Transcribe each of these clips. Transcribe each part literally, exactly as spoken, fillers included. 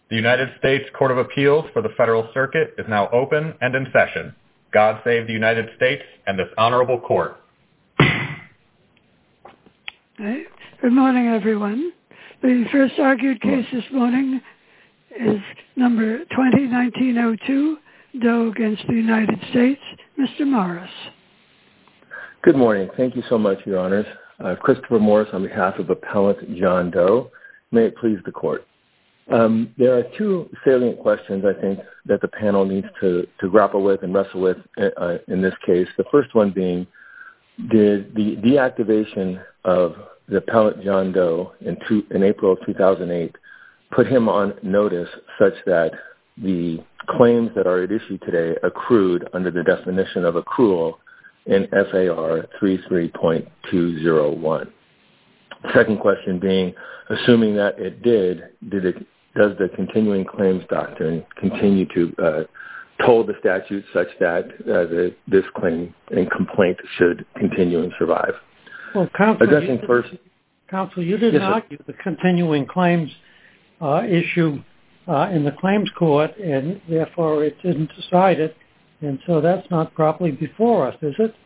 The United States Court of Appeals for the Federal Circuit is now open and in session. God save the United States and this honorable court. Right. Good morning, everyone. The first argued case this morning is number twenty nineteen oh two, Doe against the United States. Mister Morris. Good morning. Thank you so much, Your Honors. Uh, Christopher Morris on behalf of Appellant John Doe. May it please the Court. Um, there are two salient questions, I think, that the panel needs to, to grapple with and wrestle with uh, in this case. The first one being, did the deactivation of the appellant John Doe in, two, in April of two thousand eight put him on notice such that the claims that are at issue today accrued under the definition of accrual in F A R thirty-three point two oh one. Second question being, assuming that it did, did it, does the continuing claims doctrine continue to uh, toll the statute such that uh, the, this claim and complaint should continue and survive? Well, counsel, Addressing you, first, counsel, you didn't yes, argue the continuing claims uh, issue uh, in the claims court, and therefore it didn't decide it, and so that's not properly before us, is it?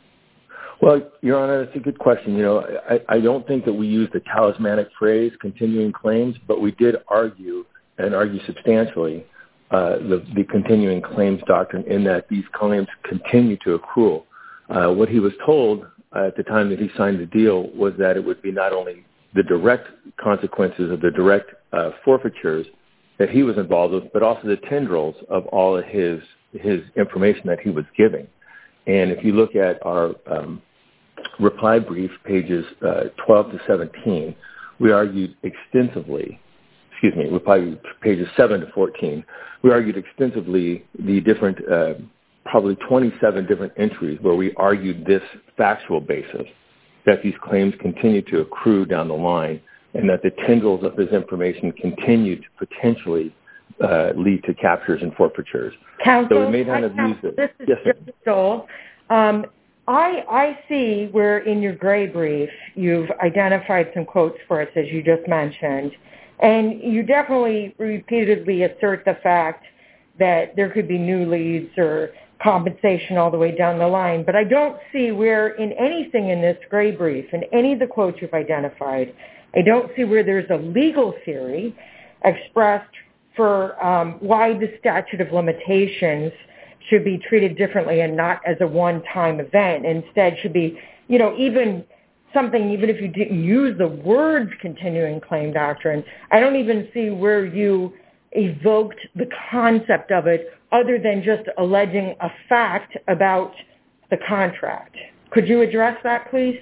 Well, Your Honor, that's a good question. You know, I, I don't think that we use the talismanic phrase continuing claims, but we did argue and argue substantially uh, the, the continuing claims doctrine in that these claims continue to accrue. Uh, what he was told uh, at the time that he signed the deal was that it would be not only the direct consequences of the direct uh, forfeitures that he was involved with, but also the tendrils of all of his, his information that he was giving. And if you look at our um, reply brief, pages uh, twelve to seventeen, we argued extensively, excuse me, reply brief, pages seven to fourteen, we argued extensively the different, uh, probably twenty-seven different entries where we argued this factual basis, that these claims continue to accrue down the line and that the tendrils of this information continue to potentially uh, lead to captures and forfeitures. Counsel, so we may not have I, used it. This is yes, Judge Stoll. Um, I, I see where in your gray brief you've identified some quotes for us, as you just mentioned, and you definitely repeatedly assert the fact that there could be new leads or compensation all the way down the line, but I don't see where in anything in this gray brief, in any of the quotes you've identified, I don't see where there's a legal theory expressed for um, why the statute of limitations should be treated differently and not as a one-time event. Instead should be, you know, even something, even if you didn't use the words continuing claim doctrine, I don't even see where you evoked the concept of it other than just alleging a fact about the contract. Could you address that, please?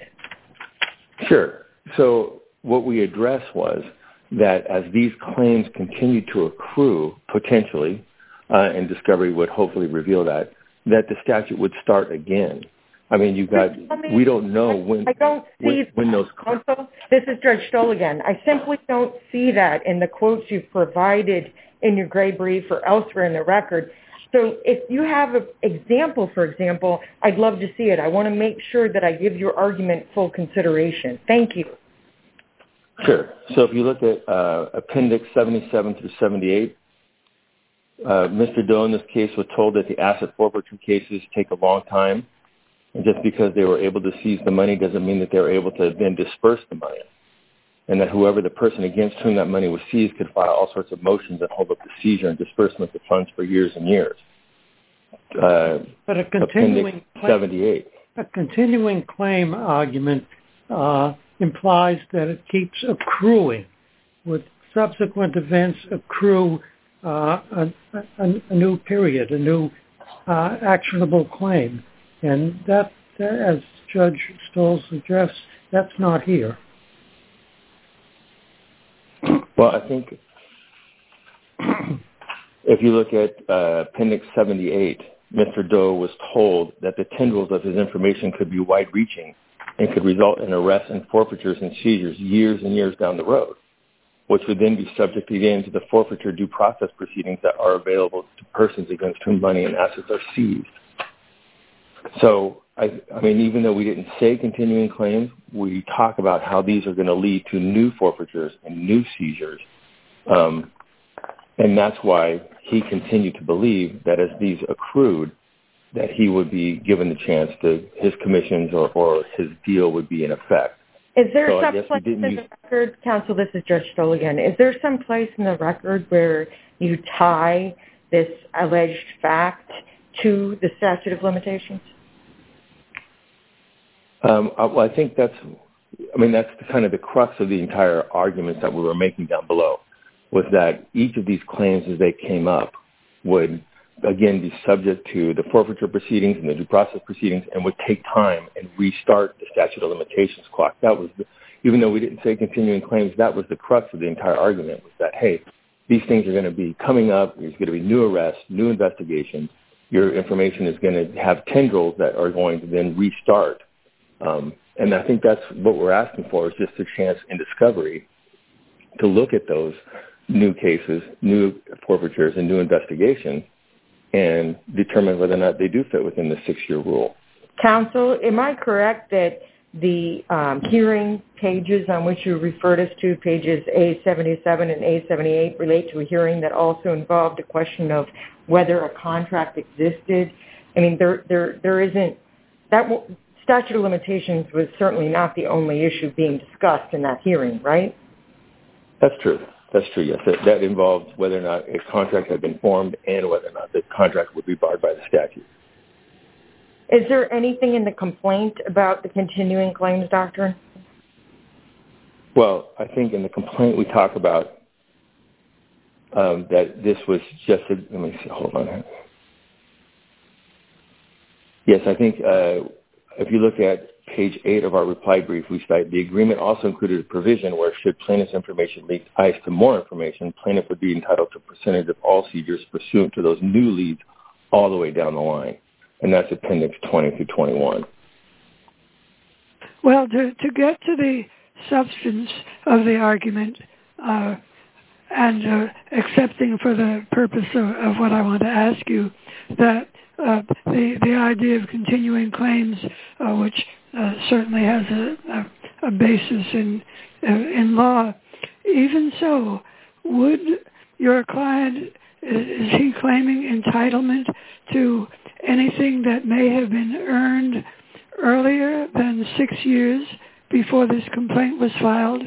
Sure. So what we addressed was that as these claims continue to accrue, potentially, uh, and discovery would hopefully reveal that, that the statute would start again. I mean, you've got, me, we don't know when, I don't see when, when those... Counsel, this is Judge Stoll again. I simply don't see that in the quotes you've provided in your gray brief or elsewhere in the record. So if you have an example, for example, I'd love to see it. I want to make sure that I give your argument full consideration. Thank you. Sure. So if you look at uh, Appendix seventy-seven through seventy-eight, uh, Mister Doe in this case was told that the asset forfeiture cases take a long time, and just because they were able to seize the money doesn't mean that they were able to then disperse the money, and that whoever the person against whom that money was seized could file all sorts of motions that hold up the seizure and disbursement of funds for years and years. Uh, but a continuing Appendix seventy-eight. A continuing claim argument uh, implies that it keeps accruing. With subsequent events accrue uh, a, a, a new period, a new uh, actionable claim. And that, as Judge Stoll suggests, that's not here. Well, I think if you look at uh, Appendix seventy-eight, Mister Doe was told that the tendrils of his information could be wide-reaching and could result in arrests and forfeitures and seizures years and years down the road, which would then be subject again to the forfeiture due process proceedings that are available to persons against whom money and assets are seized. So, I, I mean, even though we didn't say continuing claims, we talk about how these are going to lead to new forfeitures and new seizures. Um, And that's why he continued to believe that as these accrued, that he would be given the chance to, his commissions or, or his deal would be in effect. Is there so some place in use... the record, Counsel, this is Judge Stoll again, is there some place in the record where you tie this alleged fact to the statute of limitations? Um, well, I think that's, I mean, that's kind of the crux of the entire argument that we were making down below, was that each of these claims as they came up would, again, be subject to the forfeiture proceedings and the due process proceedings and would take time and restart the statute of limitations clock. That was, the, even though we didn't say continuing claims, that was the crux of the entire argument, was that, hey, these things are going to be coming up, there's going to be new arrests, new investigations, your information is going to have tendrils that are going to then restart. Um, and I think that's what we're asking for, is just a chance in discovery to look at those new cases, new forfeitures, and new investigations, and determine whether or not they do fit within the six-year rule. Counsel, am I correct that the um, hearing pages on which you referred us to, pages A seventy-seven and A seventy-eight, relate to a hearing that also involved a question of whether a contract existed? I mean, there, there, there isn't that statute of limitations was certainly not the only issue being discussed in that hearing, right? That's true. That's true, yes. That, that involves whether or not a contract had been formed and whether or not the contract would be barred by the statute. Is there anything in the complaint about the continuing claims doctrine? Well, I think in the complaint we talk about um, that this was just a, let me see, hold on. Yes, I think uh, if you look at page eight of our reply brief, we cite the agreement also included a provision where should plaintiff's information lead ICE to more information, plaintiff would be entitled to a percentage of all seizures pursuant to those new leads all the way down the line. And that's appendix twenty through twenty-one. Well, to, to get to the substance of the argument uh, and uh, accepting for the purpose of, of what I want to ask you, that uh, the, the idea of continuing claims, uh, which uh, certainly has a, a, a basis in, uh, in law, even so, would your client, is he claiming entitlement to anything that may have been earned earlier than six years before this complaint was filed?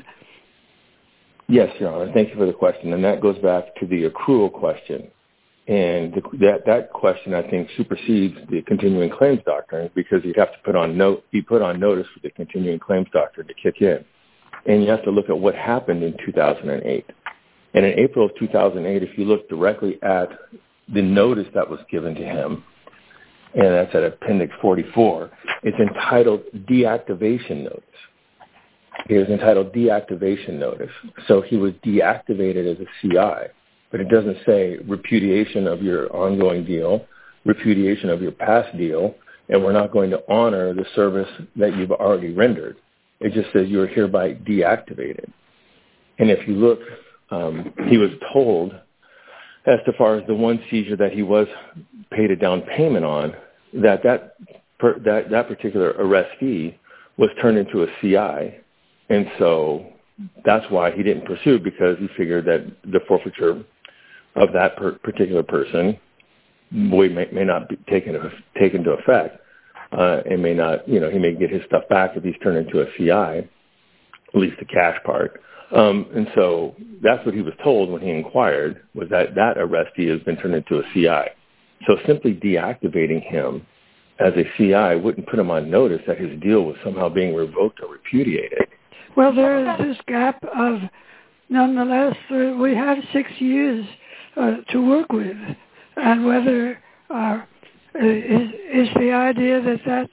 Yes, Your Honor. Thank you for the question. And that goes back to the accrual question. And the, that, that question, I think, supersedes the continuing claims doctrine because you'd have to put on note, be put on notice for the continuing claims doctrine to kick in. And you have to look at what happened in two thousand eight. And in April of two thousand eight, if you look directly at the notice that was given to him, and that's at appendix forty-four, it's entitled deactivation notice. It was entitled deactivation notice. So he was deactivated as a C I, but it doesn't say repudiation of your ongoing deal, repudiation of your past deal, and we're not going to honor the service that you've already rendered. It just says you are hereby deactivated. And if you look, um, he was told, as to far as the one seizure that he was paid a down payment on, that that, per, that that particular arrestee was turned into a C I. And so that's why he didn't pursue, because he figured that the forfeiture of that per, particular person may, may not be taken, taken into effect. Uh, and may not, you know, he may get his stuff back if he's turned into a C I, at least the cash part. Um, and so that's what he was told when he inquired, was that that arrestee has been turned into a C I. So simply deactivating him as a C I wouldn't put him on notice that his deal was somehow being revoked or repudiated. Well, there is this gap of, nonetheless, uh, we have six years uh, to work with, and whether uh, is, is the idea that, that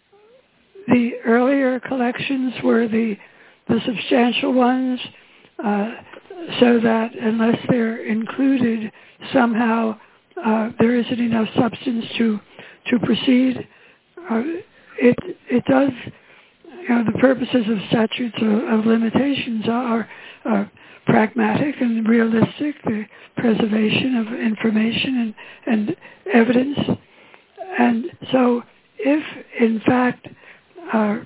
the earlier collections were the the substantial ones, uh, so that unless they're included somehow, uh, there isn't enough substance to to proceed. Uh, it it does. You know, the purposes of statutes of, of limitations are uh, pragmatic and realistic, the preservation of information and, and evidence. And so if, in fact, uh,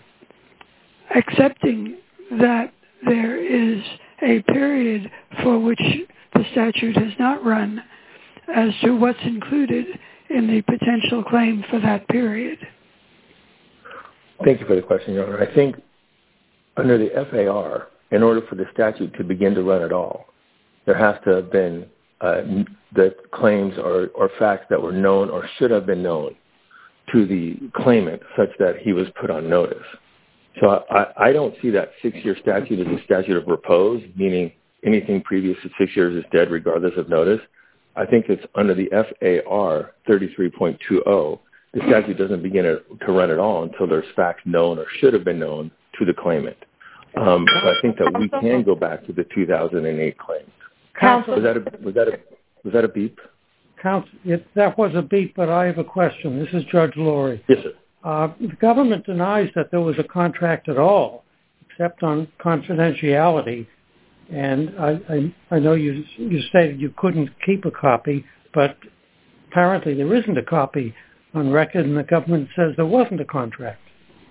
accepting that there is a period for which the statute has not run as to what's included in the potential claim for that period? Thank you for the question, Your Honor. I think under the F A R, in order for the statute to begin to run at all, there has to have been uh, the claims or, or facts that were known or should have been known to the claimant such that he was put on notice. So I, I don't see that six-year statute as a statute of repose, meaning anything previous to six years is dead regardless of notice. I think it's under the F A R thirty-three point two zero, the statute doesn't begin to run at all until there's facts known or should have been known to the claimant. Um, so I think that we can go back to the two thousand eight claims. Counsel, was that a was that a was that a beep? Counsel, it, that was a beep, but I have a question. This is Judge Laurie. Yes, sir. Uh, the government denies that there was a contract at all, except on confidentiality. And I, I, I know you you stated you couldn't keep a copy, but apparently there isn't a copy on record, and the government says there wasn't a contract.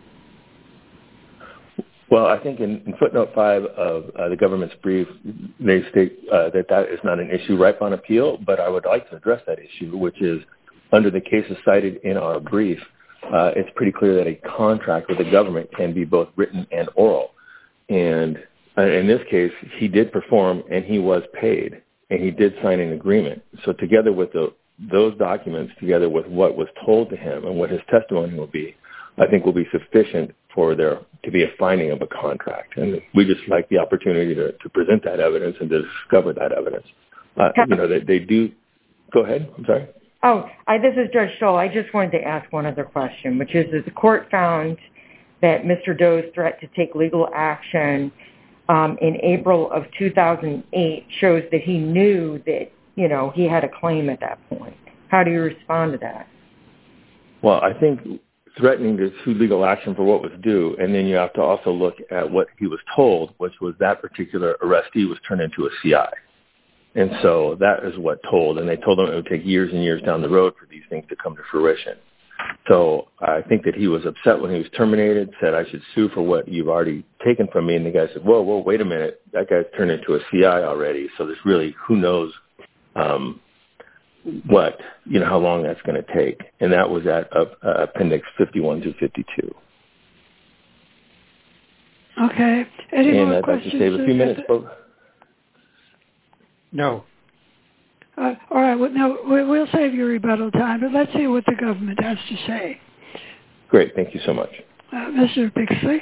Well, I think in, in footnote five of uh, the government's brief, they state uh, that that is not an issue ripe on appeal, but I would like to address that issue, which is under the cases cited in our brief, uh, it's pretty clear that a contract with the government can be both written and oral. And uh, in this case, he did perform and he was paid, and he did sign an agreement. So together with the, those documents, together with what was told to him and what his testimony will be, I think will be sufficient for there to be a finding of a contract. And we just like the opportunity to, to present that evidence and to discover that evidence. Uh, you know, they, they do. Go ahead. I'm sorry. Oh, I, this is Judge Stoll. I just wanted to ask one other question, which is that the court found that Mister Doe's threat to take legal action um, in April of two thousand eight shows that he knew that, you know, he had a claim at that point. How do you respond to that? Well, I think threatening to sue legal action for what was due, and then you have to also look at what he was told, which was that particular arrestee was turned into a C I. And so that is what told, and they told him it would take years and years down the road for these things to come to fruition. So I think that he was upset when he was terminated, said, I should sue for what you've already taken from me. And the guy said, whoa, whoa, wait a minute. That guy's turned into a C I already. So there's really, who knows um, what, you know, how long that's going to take. And that was at uh, uh, Appendix fifty-one to fifty-two. Okay. Any and more I'd questions? like to save a few minutes, folks. No. Uh, all right. Well, no, we'll save your rebuttal time, but let's hear what the government has to say. Great. Thank you so much. Uh, Mister Bixley?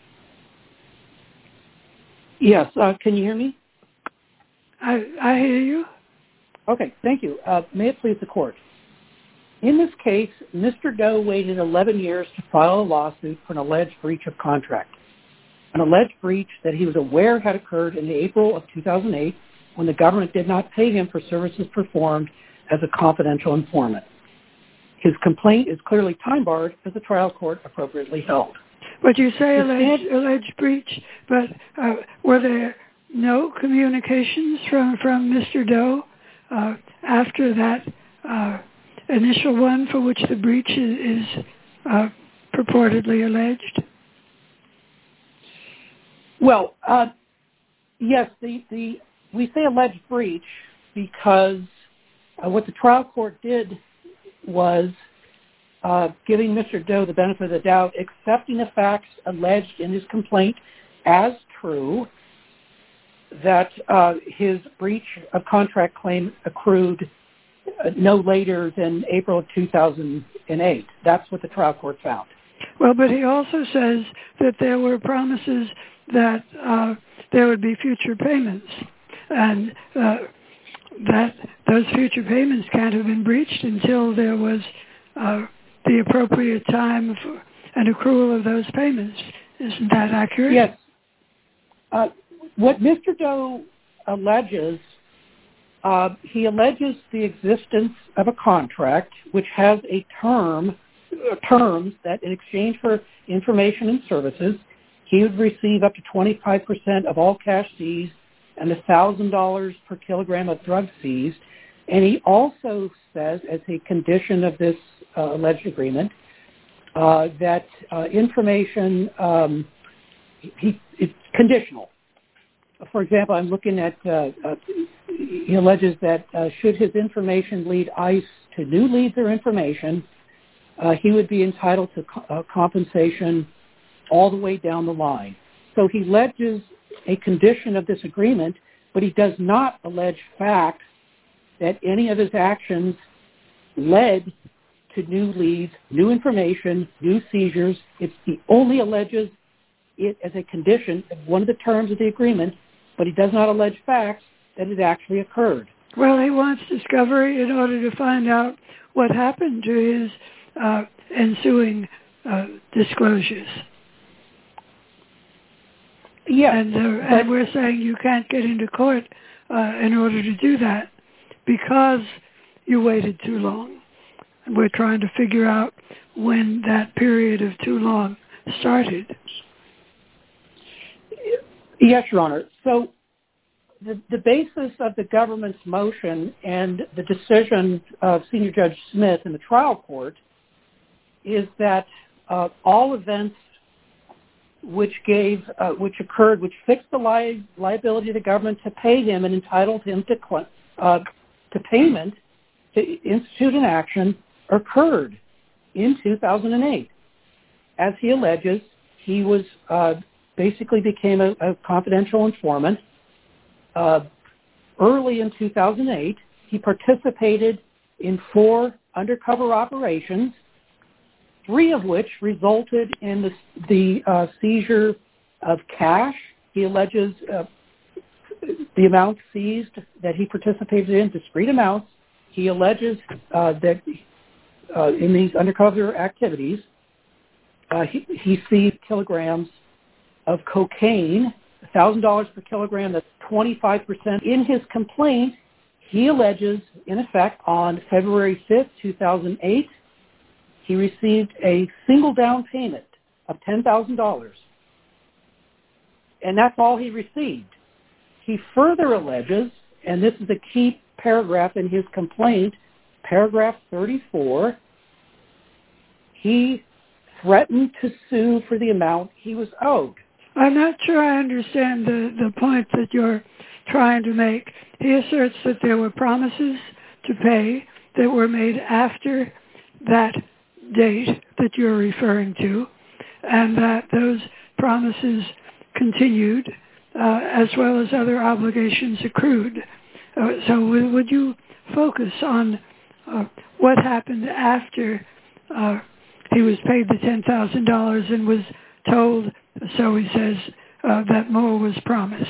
Yes. Uh, can you hear me? I, I hear you. Okay. Thank you. Uh, may it please the court. In this case, Mister Doe waited eleven years to file a lawsuit for an alleged breach of contract, an alleged breach that he was aware had occurred in April of two thousand eight, when the government did not pay him for services performed as a confidential informant. His complaint is clearly time-barred, as the trial court appropriately held. But you say alleged, alleged breach, but uh, were there no communications from, from Mister Doe uh, after that uh, initial one for which the breach is, is uh, purportedly alleged? Well, uh, yes, the... the we say alleged breach because uh, what the trial court did was uh, giving Mister Doe the benefit of the doubt, accepting the facts alleged in his complaint as true, that uh, his breach of contract claim accrued uh, no later than April of two thousand eight. That's what the trial court found. Well, but he also says that there were promises that uh, there would be future payments. And uh, that those future payments can't have been breached until there was uh, the appropriate time for an accrual of those payments. Isn't that accurate? Yes. Uh, what Mister Doe alleges, uh, he alleges the existence of a contract which has a term, uh, terms that in exchange for information and services, he would receive up to twenty-five percent of all cash seized and one thousand dollars per kilogram of drugs seized. And he also says, as a condition of this uh, alleged agreement, uh, that uh, information, um, he, it's conditional. For example, I'm looking at uh, uh, he alleges that uh, should his information lead ICE to new leads or information, uh, he would be entitled to co- uh, compensation all the way down the line. So he alleges a condition of this agreement, but he does not allege facts that any of his actions led to new leads, new information, new seizures. It's he only alleges it as a condition of one of the terms of the agreement, but he does not allege facts that it actually occurred. Well, he wants discovery in order to find out what happened to his uh, ensuing uh, disclosures. Yeah, and, uh, and we're saying you can't get into court uh, in order to do that because you waited too long. And we're trying to figure out when that period of too long started. Yes, Your Honor. So the, the basis of the government's motion and the decision of Senior Judge Smith in the trial court is that uh, all events which gave, uh, which occurred, which fixed the li- liability of the government to pay him and entitled him to uh, to payment to institute an action occurred in two thousand eight. As he alleges, he was uh, basically became a, a confidential informant. Uh, early in two thousand eight, he participated in four undercover operations, three of which resulted in the, the uh, seizure of cash. He alleges uh, the amount seized that he participated in, discrete amounts. He alleges uh, that uh, in these undercover activities, uh, he, he seized kilograms of cocaine, one thousand dollars per kilogram, that's twenty-five percent. In his complaint, he alleges, in effect, on February fifth, two thousand eight, he received a single down payment of ten thousand dollars. And that's all he received. He further alleges, and this is a key paragraph in his complaint, paragraph thirty-four, he threatened to sue for the amount he was owed. I'm not sure I understand the, the point that you're trying to make. He asserts that there were promises to pay that were made after that date that you're referring to, and that those promises continued, uh, as well as other obligations accrued. Uh, so w- would you focus on uh, what happened after uh, he was paid the ten thousand dollars and was told, so he says, uh, that more was promised?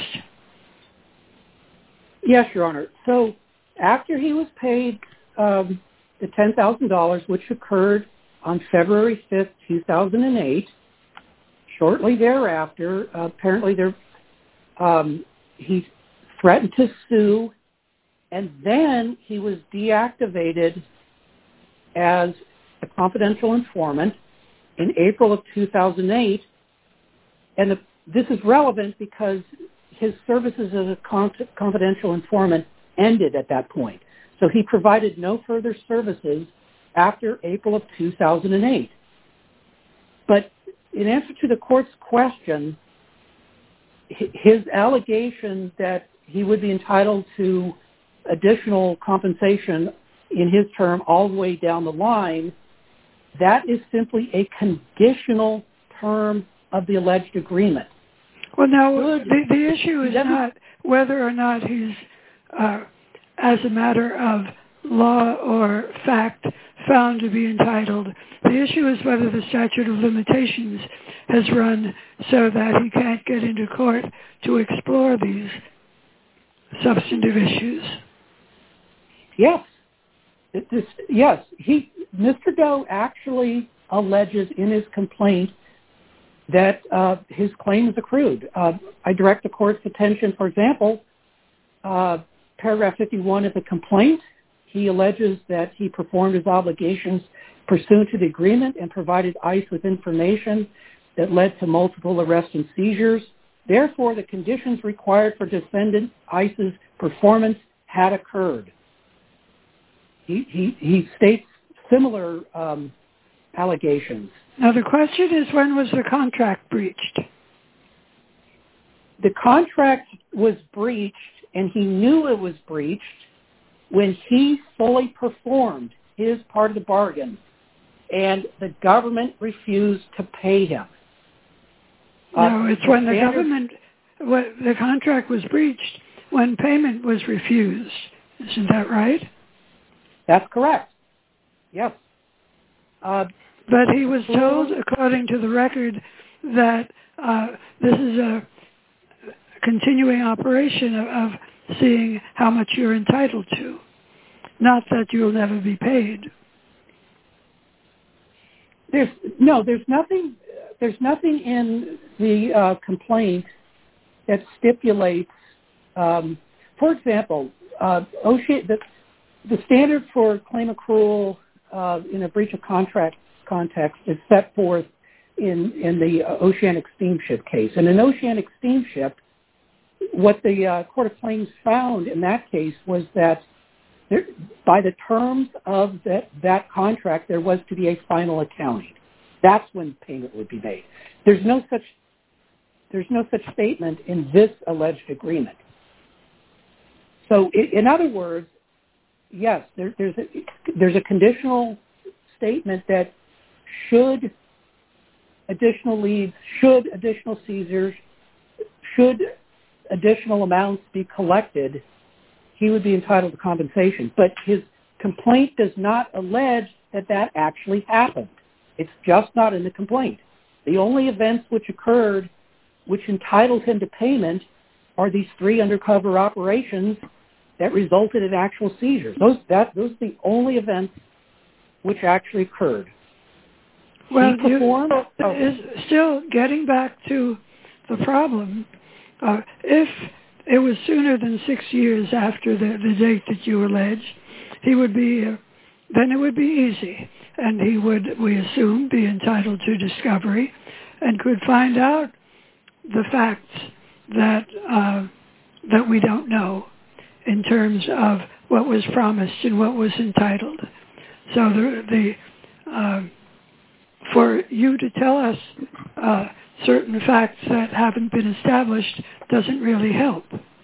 Yes, Your Honor. So after he was paid um, the ten thousand dollars, which occurred on February fifth, two thousand eight, shortly thereafter, uh, apparently there, um, he threatened to sue, and then he was deactivated as a confidential informant in April of two thousand eight. And the, this is relevant because his services as a con- confidential informant ended at that point. So he provided no further services after April of two thousand eight. But in answer to the court's question, his allegation that he would be entitled to additional compensation in his term all the way down the line, that is simply a conditional term of the alleged agreement. Well, now, the, the issue is not whether or not he's, uh, as a matter of law or fact, found to be entitled. The issue is whether the statute of limitations has run so that he can't get into court to explore these substantive issues. Yes. It, this, yes. He, Mister Doe actually alleges in his complaint that uh, his claim is accrued. Uh, I direct the court's attention, for example, uh, paragraph fifty-one of the complaint. He alleges that he performed his obligations pursuant to the agreement and provided ICE with information that led to multiple arrests and seizures. Therefore, the conditions required for defendant ICE's performance had occurred. He, he, he states similar um, allegations. Now, the question is, when was the contract breached? The contract was breached and he knew it was breached when he fully performed his part of the bargain, and the government refused to pay him. No, uh, it's the when the standard... government, when the contract was breached, when payment was refused. Isn't that right? That's correct. Yes. Uh, but he was told, according to the record, that uh, this is a continuing operation of, of seeing how much you're entitled to, not that you'll never be paid. There's no, there's nothing, there's nothing in the uh, complaint that stipulates, um, for example, uh, OSHA, the, the standard for claim accrual uh, in a breach of contract context is set forth in, in the Oceanic Steamship case. And in Oceanic Steamship, what the uh, Court of Claims found in that case was that there, by the terms of that, that contract, there was to be a final accounting. That's when payment would be made. There's no such, there's no such statement in this alleged agreement. So, in other words, yes, there, there's a, there's a conditional statement that should additional leads, should additional seizures, should additional amounts be collected, he would be entitled to compensation. But his complaint does not allege that that actually happened. It's just not in the complaint. The only events which occurred which entitled him to payment are these three undercover operations that resulted in actual seizures. Those that those are the only events which actually occurred. Well, he performed, you, oh. is still getting back to the problem. Uh, if it was sooner than six years after the, the date that you allege, he would be, uh, then it would be easy. And he would, we assume, be entitled to discovery and could find out the facts that uh, that we don't know in terms of what was promised and what was entitled. So the, the uh, for you to tell us uh, certain facts that haven't been established doesn't really help.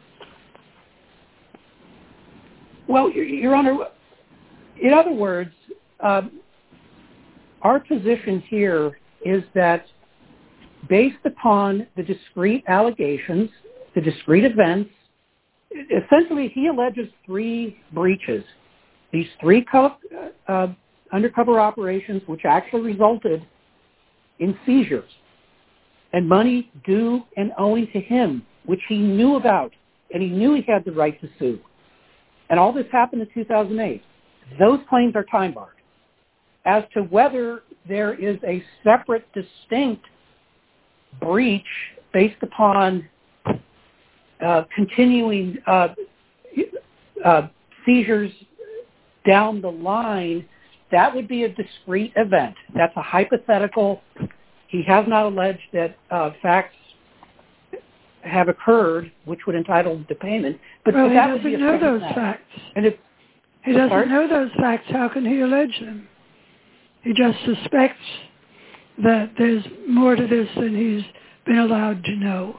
Well, Your Honor, in other words, uh, our position here is that based upon the discrete allegations, the discrete events, essentially he alleges three breaches. These three co- uh, undercover operations which actually resulted in seizures and money due and owing to him, which he knew about, and he knew he had the right to sue. And all this happened in two thousand eight. Those claims are time-barred. As to whether there is a separate, distinct breach based upon uh, continuing uh, uh, seizures down the line, that would be a discrete event. That's a hypothetical. He has not alleged that uh, facts have occurred which would entitle him to payment. But well, but he that would doesn't be a know those matter. facts. And if he doesn't sorry? know those facts, how can he allege them? He just suspects that there's more to this than he's been allowed to know.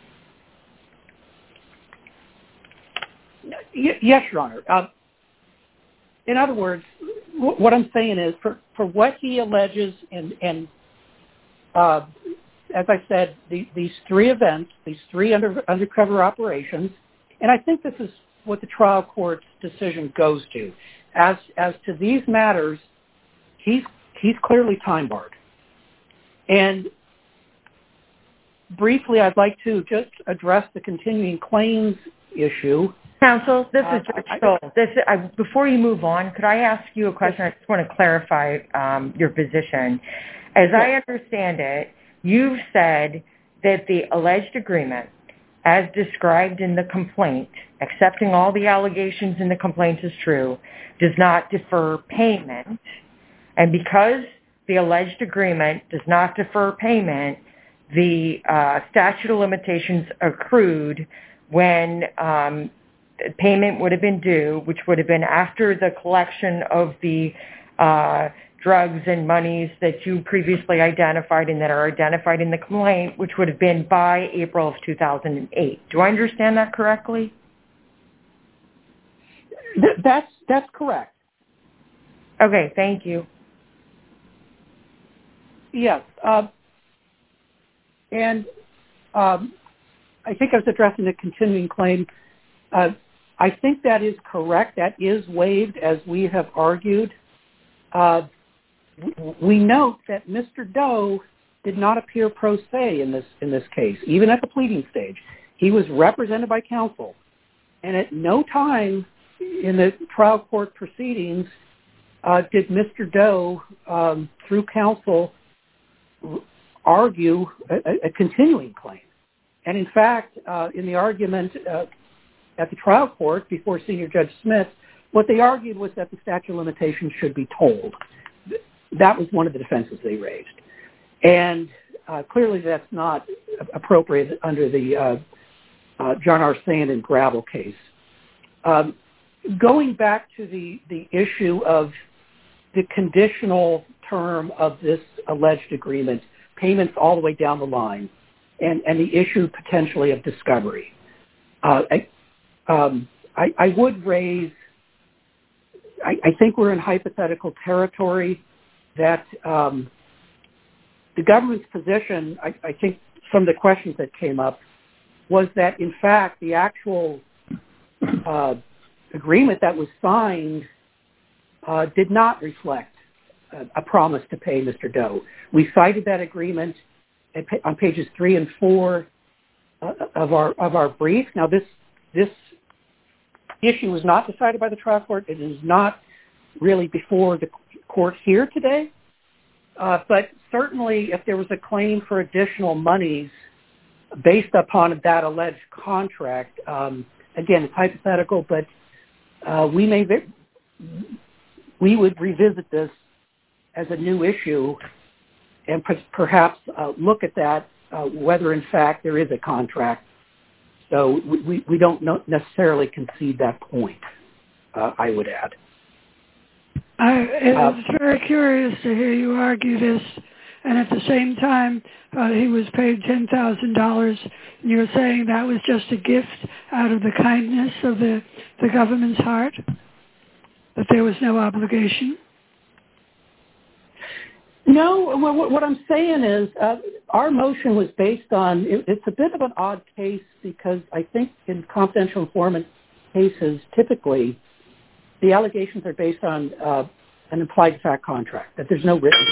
Y- yes, Your Honor. Uh, in other words, w- what I'm saying is for, for what he alleges and, and uh, as I said, the, these three events, these three under, undercover operations, and I think this is what the trial court's decision goes to. As as to these matters, he's he's clearly time-barred. And briefly, I'd like to just address the continuing claims issue. Counsel, this is Uh, Judge Stoll. This, I, before you move on, could I ask you a question? I just want to clarify um, your position. As Yes. I understand it, you've said that the alleged agreement, as described in the complaint, accepting all the allegations in the complaint is true, does not defer payment. And because the alleged agreement does not defer payment, the uh, statute of limitations accrued when um, payment would have been due, which would have been after the collection of the uh, drugs and monies that you previously identified and that are identified in the complaint, which would have been by April of two thousand eight. Do I understand that correctly? Th- that's that's correct. Okay, thank you. Yes, uh, and um, I think I was addressing the continuing claim. Uh, I think that is correct. That is waived, as we have argued. Uh, we note that Mister Doe did not appear pro se in this in this case, even at the pleading stage. He was represented by counsel, and at no time in the trial court proceedings uh, did Mister Doe, um, through counsel, argue a, a continuing claim. And in fact, uh, in the argument uh, at the trial court before Senior Judge Smith, what they argued was that the statute of limitations should be told. That was one of the defenses they raised. And uh, clearly that's not appropriate under the uh, uh, John R. Sand and Gravel case. Um, going back to the, the issue of the conditional term of this alleged agreement, payments all the way down the line, and, and the issue potentially of discovery. Uh, I, um, I, I would raise, I, I think we're in hypothetical territory that um, the government's position, I, I think from the questions that came up, was that in fact the actual uh, agreement that was signed uh, did not reflect a, a promise to pay Mister Doe. We cited that agreement at, on pages three and four uh, of our of our brief. Now this this issue was not decided by the trial court. It is not really before the court here today. Uh, but certainly if there was a claim for additional monies based upon that alleged contract, um, again, it's hypothetical, but uh, we may we would revisit this as a new issue and per- perhaps uh, look at that, uh, whether in fact there is a contract. So we, we, we don't necessarily concede that point, uh, I would add. I, it was uh, very curious to hear you argue this, and at the same time, uh, he was paid ten thousand dollars, and you were saying that was just a gift out of the kindness of the, the government's heart, that there was no obligation? No, what I'm saying is uh, our motion was based on, it, it's a bit of an odd case because I think in confidential informant cases, typically, the allegations are based on uh, an implied fact contract, that there's no written.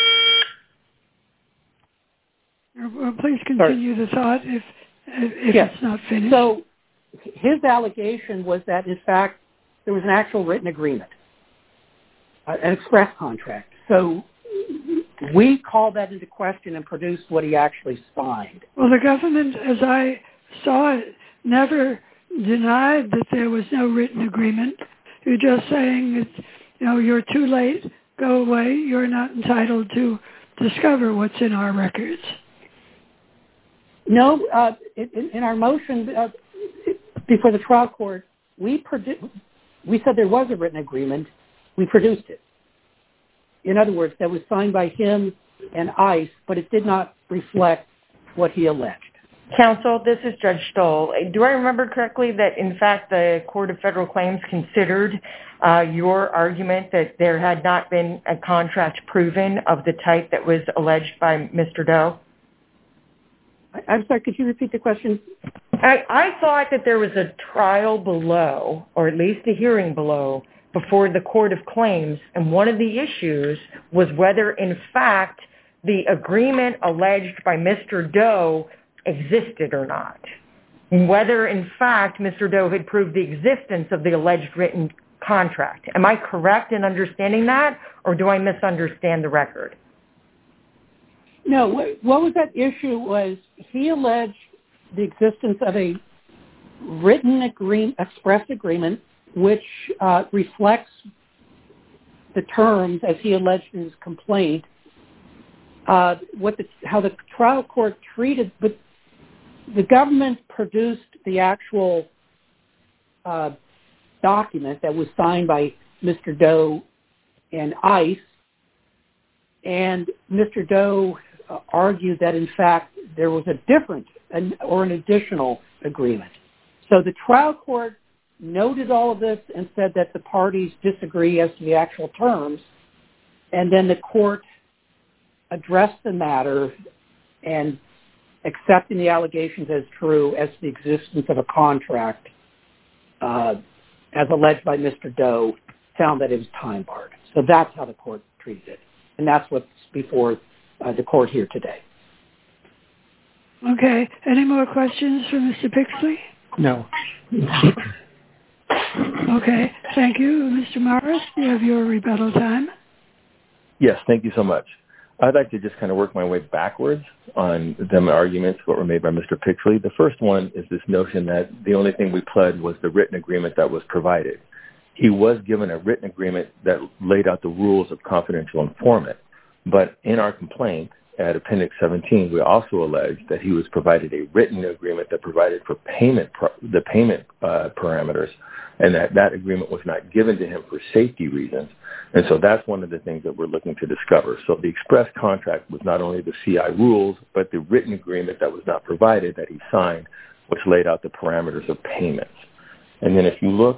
Well, please continue Sorry. the thought if, if yes. it's not finished. So his allegation was that, in fact, there was an actual written agreement, uh, an express contract. So we called that into question and produced what he actually signed. Well, the government, as I saw it, never denied that there was no written agreement. You're just saying that, you know, you're too late, go away, you're not entitled to discover what's in our records. No, uh, in, in our motion uh, before the trial court, we, produ- we said there was a written agreement. We produced it. In other words, that was signed by him and ICE, but it did not reflect what he alleged. Counsel, this is Judge Stoll. Do I remember correctly that, in fact, the Court of Federal Claims considered uh, your argument that there had not been a contract proven of the type that was alleged by Mister Doe? I- I'm sorry, could you repeat the question? I, I thought that there was a trial below, or at least a hearing below, before the Court of Claims, and one of the issues was whether, in fact, the agreement alleged by Mister Doe existed or not. Whether, in fact, Mister Doe had proved the existence of the alleged written contract. Am I correct in understanding that, or do I misunderstand the record? No, what was that issue was he alleged the existence of a written agree- express agreement which uh, reflects the terms, as he alleged in his complaint, uh, what the, how the trial court treated, but the government produced the actual uh, document that was signed by Mister Doe and ICE, and Mister Doe uh, argued that, in fact, there was a different an, or an additional agreement. So the trial court noted all of this and said that the parties disagree as to the actual terms, and then the court addressed the matter and accepting the allegations as true as the existence of a contract, uh, as alleged by Mister Doe, found that it was time barred. So that's how the court treated it. And that's what's before uh, the court here today. Okay. Any more questions for Mister Pixley? No. Okay. Thank you. Mister Morris, you have your rebuttal time. Yes, thank you so much. I'd like to just kind of work my way backwards on them arguments that were made by Mister Pixley. The first one is this notion that the only thing we pled was the written agreement that was provided. He was given a written agreement that laid out the rules of confidential informant. But in our complaint at Appendix seventeen, we also alleged that he was provided a written agreement that provided for payment, the payment uh, parameters, and that that agreement was not given to him for safety reasons. And so that's one of the things that we're looking to discover. So the express contract was not only the C I rules, but the written agreement that was not provided that he signed, which laid out the parameters of payments. And then if you look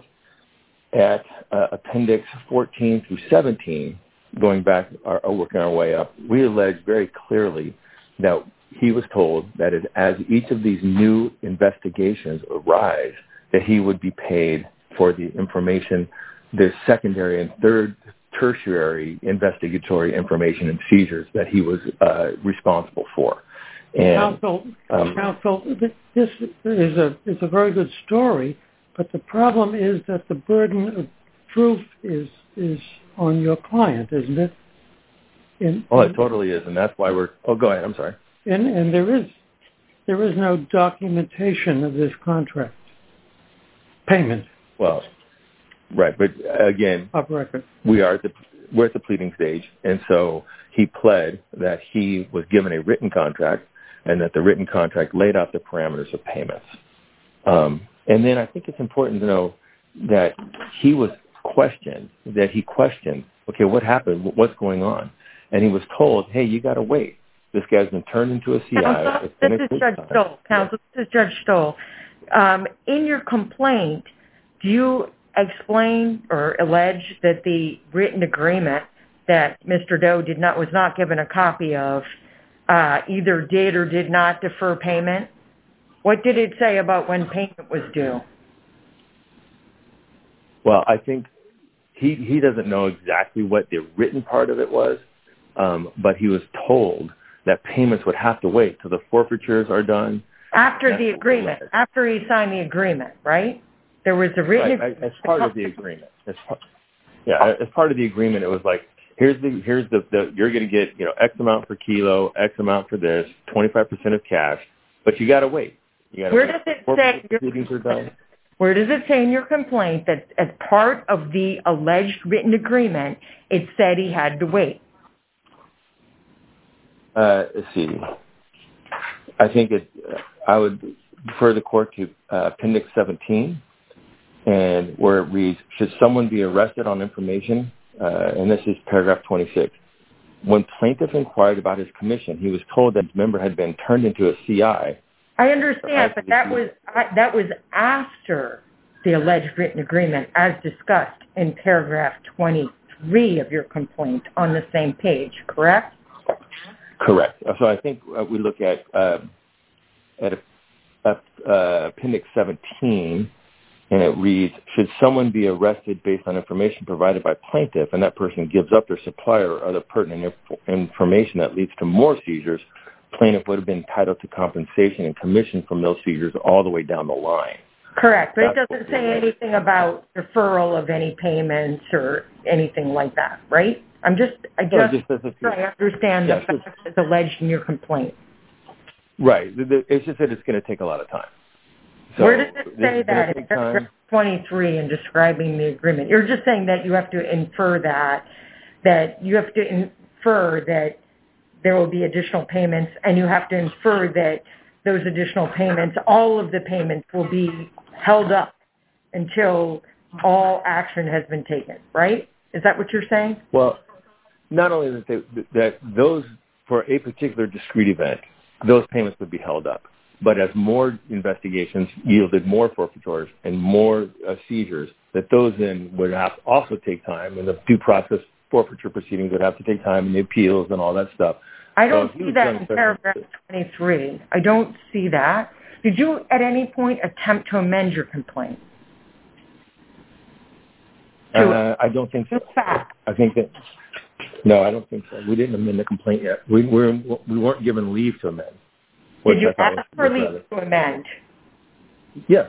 at uh, Appendix fourteen through seventeen, going back, or, or working our way up, we allege very clearly that he was told that as, as each of these new investigations arise, that he would be paid for the information, the secondary and third tertiary investigatory information and seizures that he was uh, responsible for. And, counsel, um, counsel, this is a, is a very good story, but the problem is that the burden of proof is is on your client, isn't it? In, oh, it totally is, and that's why we're... Oh, go ahead. I'm sorry. And, and there is there is no documentation of this contract payment. Well, right, but again, of record. we are at the we're at the pleading stage, and so he pled that he was given a written contract, and that the written contract laid out the parameters of payments. Um, and then I think it's important to know that he was questioned, that he questioned, okay, what happened? What's going on? And he was told, hey, you got to wait. This guy's been turned into a C I. Counsel, this is Judge Stoll. Counsel, this is Judge Stoll. Um, in your complaint, do you explain or allege that the written agreement that Mister Doe did not was not given a copy of uh, either did or did not defer payment? What did it say about when payment was due? Well, I think he he doesn't know exactly what the written part of it was, um, but he was told that payments would have to wait till the forfeitures are done. After the agreement, after he signed the agreement, right? There was a written right, as part of the agreement. As part, yeah, as part of the agreement, it was like, here's the here's the, the you're going to get you know X amount per kilo, X amount for this, twenty-five percent of cash, but you got to wait. You got to Where wait. does it Before say? proceedings are done. Where does it say in your complaint that as part of the alleged written agreement, it said he had to wait? Uh, let's see. I think it. Uh, I would refer the court to uh, Appendix seventeen, and where it reads, should someone be arrested on information, uh, and this is paragraph twenty-six. When plaintiff inquired about his commission, he was told that his member had been turned into a C I. I understand, but that was I, that was after the alleged written agreement, as discussed in paragraph twenty-three of your complaint on the same page, correct? Correct. So I think uh, we look at uh, at a, uh, Appendix seventeen, and it reads, should someone be arrested based on information provided by plaintiff, and that person gives up their supplier or other pertinent inf- information that leads to more seizures, plaintiff would have been entitled to compensation and commission from those seizures all the way down the line. Correct, but That's it doesn't say anything about deferral of any payments or anything like that, right? I'm just, I just, no, just, just trying to understand yeah, the facts that's alleged in your complaint. Right. It's just that it's going to take a lot of time. So where does it say that in paragraph time. twenty-three in describing the agreement? You're just saying that you have to infer that, that you have to infer that there will be additional payments, and you have to infer that those additional payments, all of the payments will be held up until all action has been taken, right? Is that what you're saying? Well, not only that, they, that those, for a particular discrete event, those payments would be held up. But as more investigations yielded more forfeitures and more uh, seizures, that those then would have to also take time, and the due process forfeiture proceedings would have to take time, and the appeals and all that stuff. I don't so see that in paragraph twenty-three. I don't see that. Did you at any point attempt to amend your complaint? Uh, I don't think so. I think that, no, I don't think so. We didn't amend the complaint yet. We, we're, we weren't given leave to amend. Did you ask for leave to amend? Yes.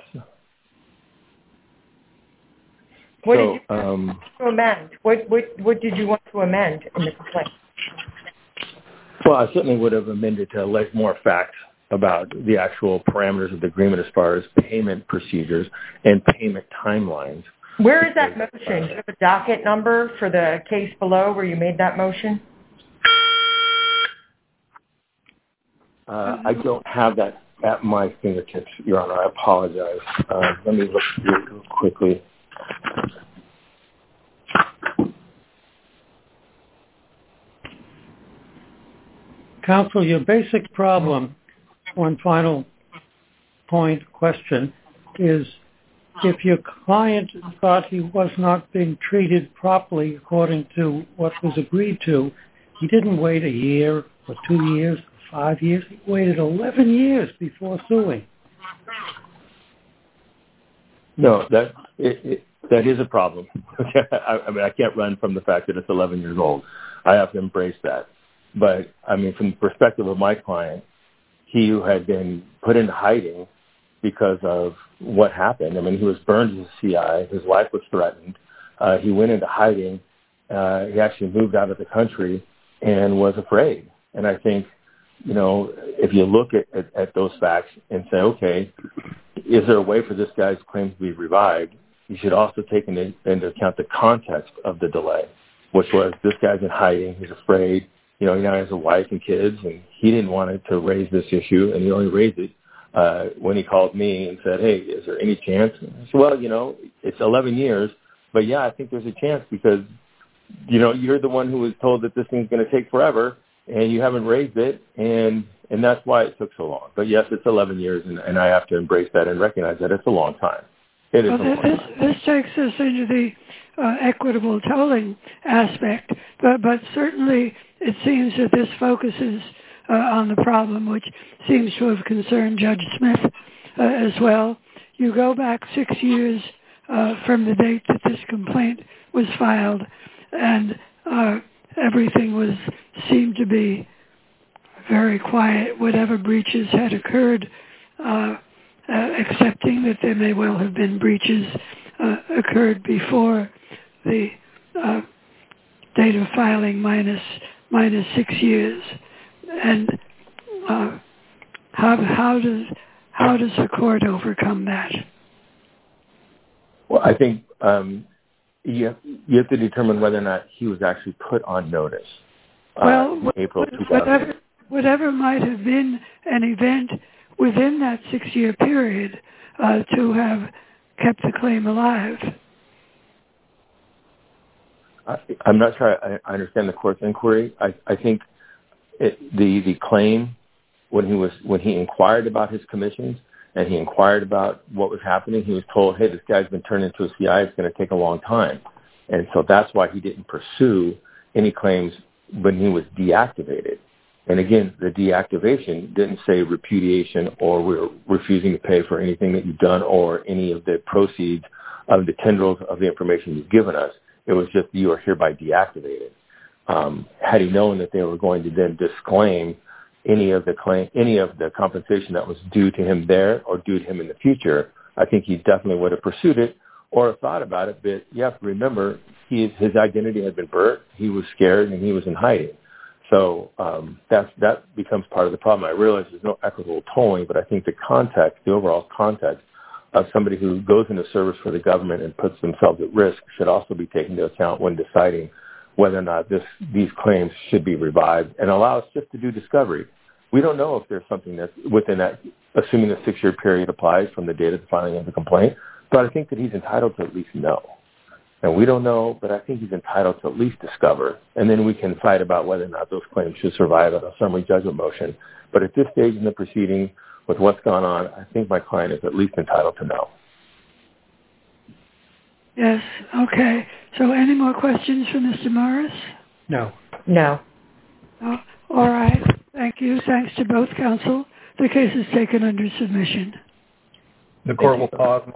What so, did you um, want to amend? What, what, what did you want to amend in the complaint? Well, I certainly would have amended to allege more facts about the actual parameters of the agreement as far as payment procedures and payment timelines. Where is that motion? Do you have a docket number for the case below where you made that motion? Uh, I don't have that at my fingertips, Your Honor. I apologize. Uh, let me look through it quickly. Counsel, your basic problem, one final point question, is if your client thought he was not being treated properly according to what was agreed to, he didn't wait a year or two years or five years. He waited eleven years before suing. No, that it, it, that is a problem. I, I mean, I can't run from the fact that it's eleven years old. I have to embrace that. But, I mean, from the perspective of my client, he had been put into hiding because of what happened. I mean, he was burned as a C I. His life was threatened. Uh, he went into hiding. Uh, he actually moved out of the country and was afraid. And I think, you know, if you look at, at, at those facts and say, okay, is there a way for this guy's claim to be revived? You should also take into, into account the context of the delay, which was this guy's in hiding. He's afraid. You know, he now has a wife and kids, and he didn't want to raise this issue, and he only raised it uh, when he called me and said, hey, is there any chance? I said, well, you know, it's eleven years, but, yeah, I think there's a chance because, you know, you're the one who was told that this thing's going to take forever, and you haven't raised it, and and that's why it took so long. But, yes, it's eleven years, and, and I have to embrace that and recognize that it's a long time. It is well, a long this, time. This takes us into the uh, equitable tolling aspect, but, but certainly it seems that this focuses uh, on the problem, which seems to have concerned Judge Smith uh, as well. You go back six years uh, from the date that this complaint was filed, and uh, everything was seemed to be very quiet. Whatever breaches had occurred, uh, uh, accepting that there may well have been breaches, uh, occurred before the uh, date of filing minus minus six years. And uh, how how does how does the court overcome that? Well, I think um, you have, you have to determine whether or not he was actually put on notice. Well, uh, in April whatever, whatever might have been an event within that six-year period uh, to have kept the claim alive. I, I'm not sure I, I understand the court's inquiry. I, I think it, the the claim when he was when he inquired about his commissions and he inquired about what was happening, he was told, "Hey, this guy's been turned into a C I. It's going to take a long time," and so that's why he didn't pursue any claims when he was deactivated. And again, the deactivation didn't say repudiation or we're refusing to pay for anything that you've done or any of the proceeds of the tendrils of the information you've given us. It was just you are hereby deactivated. Um, had he known that they were going to then disclaim any of the claim, any of the compensation that was due to him there or due to him in the future, I think he definitely would have pursued it or thought about it. But you have to remember, he, his identity had been burnt. He was scared and he was in hiding. So um, that's, that becomes part of the problem. I realize there's no equitable tolling, but I think the context, the overall context of somebody who goes into service for the government and puts themselves at risk should also be taken into account when deciding whether or not this, these claims should be revived and allow us just to do discovery. We don't know if there's something that's within that, assuming the six-year period applies from the date of the filing of the complaint, but I think that he's entitled to at least know. And we don't know, but I think he's entitled to at least discover, and then we can fight about whether or not those claims should survive a summary judgment motion. But at this stage in the proceeding, with what's gone on, I think my client is at least entitled to know. Yes. Okay. So any more questions for Mister Morris? No. No. Oh, all right. Thank you. Thanks to both counsel. The case is taken under submission. The court will pause.